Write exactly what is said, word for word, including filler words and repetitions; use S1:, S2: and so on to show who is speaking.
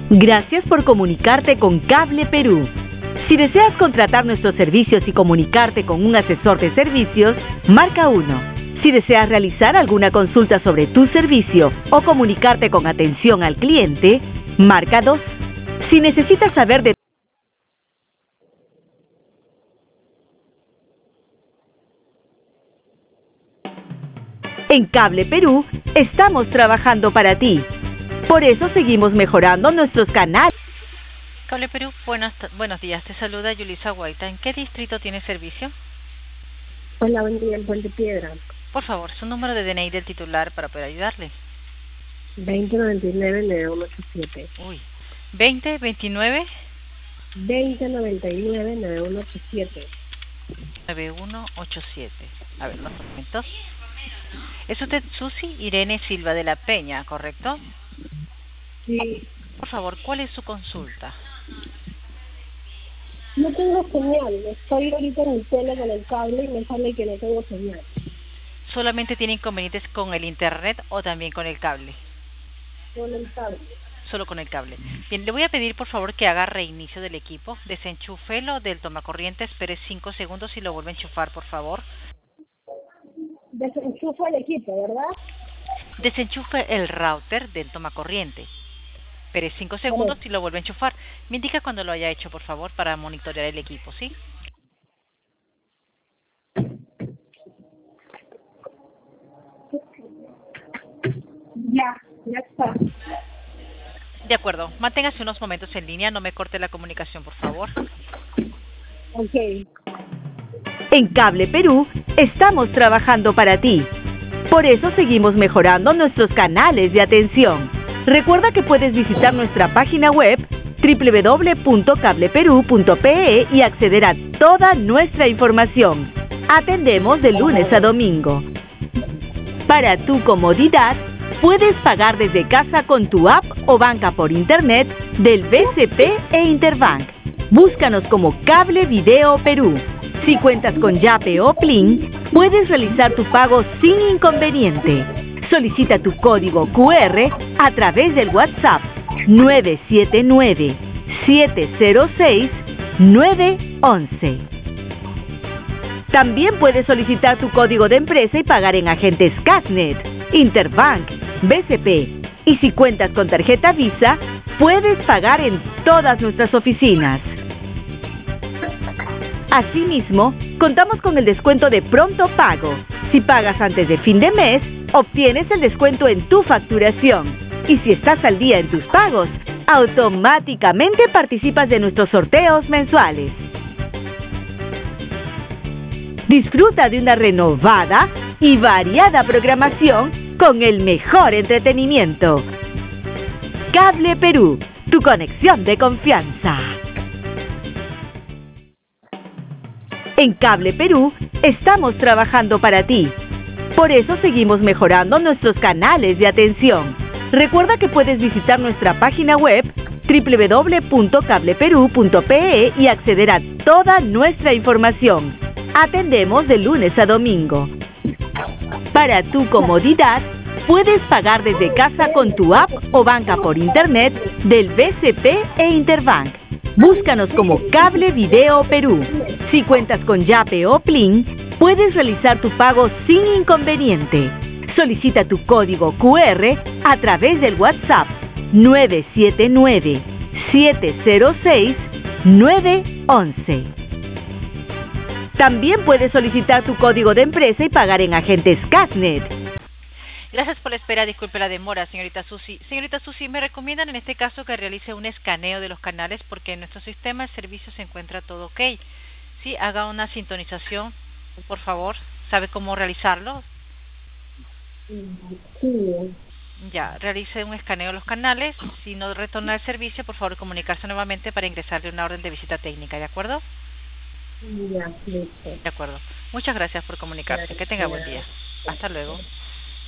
S1: Gracias por comunicarte con Cable Perú. Si deseas contratar nuestros servicios y comunicarte con un asesor de servicios, marca uno. Si deseas realizar alguna consulta sobre tu servicio o comunicarte con atención al cliente, marca dos. Si necesitas saber de En Cable Perú, estamos trabajando para ti. Por eso seguimos mejorando nuestros canales.
S2: Cable Perú, buenos, buenos días. Te saluda Yulisa Guaita. ¿En qué distrito tiene servicio?
S3: Hola, buen día, en Puente Piedra.
S2: Por favor, su número de D N I del titular para poder ayudarle.
S3: veinte noventa y nueve, nueve uno ochenta y siete.
S2: Uy, veinte veintinueve.
S3: veinte noventa y nueve, nueve uno ochenta y siete.
S2: nueve uno ochenta y siete. A ver, unos momentos. Es usted Susi Irene Silva de la Peña, ¿correcto?
S3: Sí.
S2: Por favor, ¿cuál es su consulta?
S3: No tengo señal. Estoy ahorita en el tele con el cable y me sale que no tengo señal.
S2: ¿Solamente tiene inconvenientes con el internet o también con el cable?
S3: Con el cable.
S2: Solo con el cable. Bien, le voy a pedir por favor que haga reinicio del equipo, desenchúfelo del tomacorriente, espere cinco segundos y lo vuelve a enchufar, por favor.
S3: Desenchufa el equipo, ¿verdad?
S2: Desenchufe el router del tomacorriente. Espere cinco segundos y lo vuelve a enchufar. Me indica cuando lo haya hecho, por favor, para monitorear el equipo, ¿sí?
S3: Ya, ya está.
S2: De acuerdo. Manténgase unos momentos en línea. No me corte la comunicación, por favor.
S3: Ok.
S1: En Cable Perú, estamos trabajando para ti. Por eso seguimos mejorando nuestros canales de atención. Recuerda que puedes visitar nuestra página web doble u doble u doble u punto cable perú punto pe e y acceder a toda nuestra información. Atendemos de lunes a domingo. Para tu comodidad, puedes pagar desde casa con tu app o banca por internet del B C P e Interbank. Búscanos como Cable Video Perú. Si cuentas con Yape o Plin, puedes realizar tu pago sin inconveniente. Solicita tu código cu erre a través del WhatsApp nueve siete nueve, siete cero seis, nueve once. También puedes solicitar tu código de empresa y pagar en agentes Casnet, Interbank, B C P. Y si cuentas con tarjeta Visa, puedes pagar en todas nuestras oficinas. Asimismo, contamos con el descuento de pronto pago. Si pagas antes de fin de mes, obtienes el descuento en tu facturación. Y si estás al día en tus pagos, automáticamente participas de nuestros sorteos mensuales. Disfruta de una renovada y variada programación con el mejor entretenimiento. Cable Perú, tu conexión de confianza. En Cable Perú, estamos trabajando para ti. Por eso seguimos mejorando nuestros canales de atención. Recuerda que puedes visitar nuestra página web doble u doble u doble u punto cable perú punto pe e y acceder a toda nuestra información. Atendemos de lunes a domingo. Para tu comodidad, puedes pagar desde casa con tu app o banca por internet del B C P e Interbank. Búscanos como Cable Video Perú. Si cuentas con Yape o Plin, puedes realizar tu pago sin inconveniente. Solicita tu código cu erre a través del WhatsApp nueve siete nueve, siete cero seis, nueve once. También puedes solicitar tu código de empresa y pagar en agentes Casnet.
S2: Gracias por la espera, disculpe la demora, señorita Susi. Señorita Susi, me recomiendan en este caso que realice un escaneo de los canales porque en nuestro sistema de servicio se encuentra todo ok. Sí, haga una sintonización, por favor. ¿Sabe cómo realizarlo?
S3: Sí.
S2: Ya, realice un escaneo de los canales. Si no retorna el servicio, por favor comunicarse nuevamente para ingresarle una orden de visita técnica, ¿de acuerdo?
S3: Ya, listo.
S2: De acuerdo. Muchas gracias por comunicarse. Que tenga buen día. Hasta luego.